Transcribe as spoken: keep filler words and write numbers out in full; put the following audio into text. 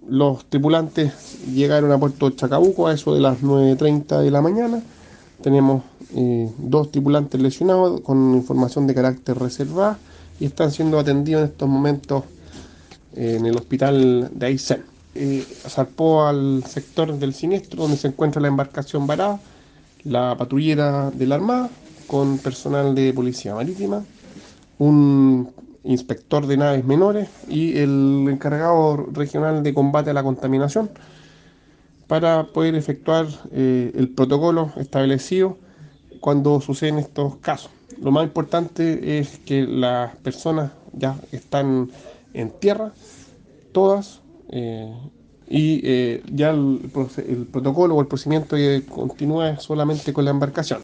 los tripulantes llegaron a Puerto Chacabuco a eso de las nueve treinta de la mañana. Tenemos eh, dos tripulantes lesionados con información de carácter reservada y están siendo atendidos en estos momentos eh, en el hospital de Aysén. Eh, zarpó al sector del siniestro donde se encuentra la embarcación varada, la patrullera de la Armada con personal de Policía Marítima, un inspector de naves menores y el encargado regional de combate a la contaminación para poder efectuar eh, el protocolo establecido cuando suceden estos casos. Lo más importante es que las personas ya están en tierra, todas, eh, y eh, ya el, el, protocolo o el procedimiento que continúa solamente con la embarcación.